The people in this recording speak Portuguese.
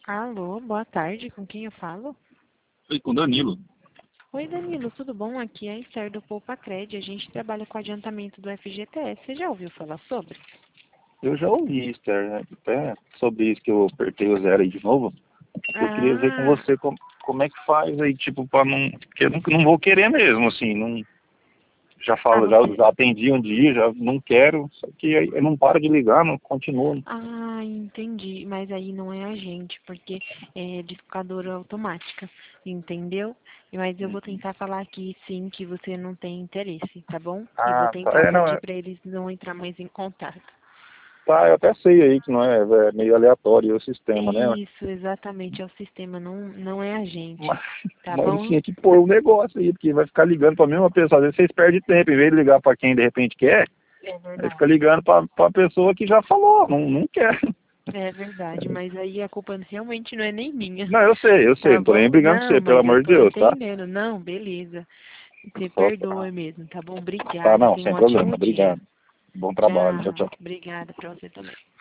Alô, boa tarde, com quem eu falo? Oi, com Danilo. Oi, Danilo, tudo bom? Aqui é a Esther do Poupacred, a gente trabalha com adiantamento do FGTS, você já ouviu falar sobre? Eu já ouvi, Esther, né? Até sobre isso que eu apertei o zero aí de novo. Eu queria ver com Ah, você como é que faz aí, tipo, pra não... Porque eu não vou querer mesmo, assim, não... Já falo, você... já atendi um dia, já não quero, só que aí eu não paro de ligar, não continua. Ah, entendi, mas aí não é a gente, porque é discadora automática, entendeu? Mas eu vou tentar falar aqui, sim, que você não tem interesse, tá bom? E vou Ah, tá. tentar Não, pedir para eles não entrar mais em contato. tá, eu até sei aí que não é meio aleatório o sistema, né? Isso, exatamente, é o sistema, não é a gente, Mas, tá mas bom? tinha que pôr um negócio aí, porque vai ficar ligando pra mesma pessoa. Às vezes vocês perdem tempo, em vez de ligar pra quem de repente quer, É aí fica verdade. ligando pra pessoa que já falou, não quer. É verdade, mas aí a culpa realmente não é nem minha, Não, eu sei, tá não tô nem bom? brigando com Não, você, pelo mas eu amor de tô Deus, tá? entendendo. Não, beleza. Você Só, perdoa mesmo, tá bom? tá, Obrigada. não, Tenha um sem problema, ótimo dia. obrigado. Bom trabalho, tchau, Tchau. tchau. Obrigada pra você também.